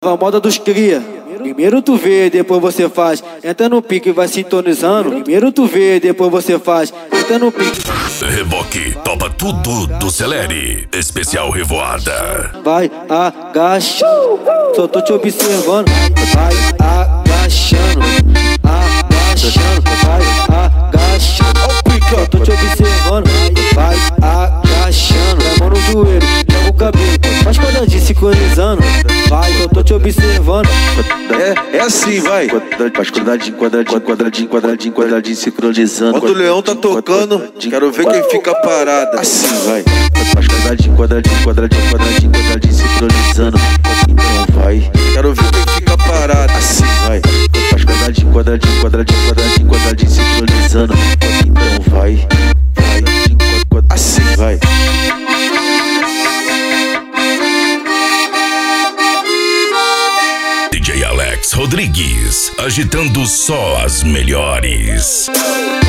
A moda dos cria. Primeiro tu vê, depois você faz. Entra no pique e vai sintonizando. Primeiro tu vê, depois você faz. Entra no pique. Reboque, topa tudo do Celere. Especial Revoada. Vai agachando. Só tô te observando. Vai agachando. Agachando. Vai agachando. Só tô te observando. Vai agachando. A mão no joelho, joga o cabelo. Faz quadradinho sincronizando. Vai, eu tô te observando. É assim, vai. Faz quadradinho, quadradinho, quadradinho, quadradinho, quadradinho, sincronizando. Quando o leão tá tocando, quero ver quem fica parado. Assim, vai. Faz quadradinho, quadradinho, quadradinho, quadradinho, quadradinho, sincronizando. Então vai. Quero ver quem fica parado. Assim, vai. Faz quadradinho, quadradinho, quadradinho, quadradinho, quadradinho, sincronizando. Então vai. Vai. Assim, vai. DJ Alex Rodrigues, agitando só as melhores.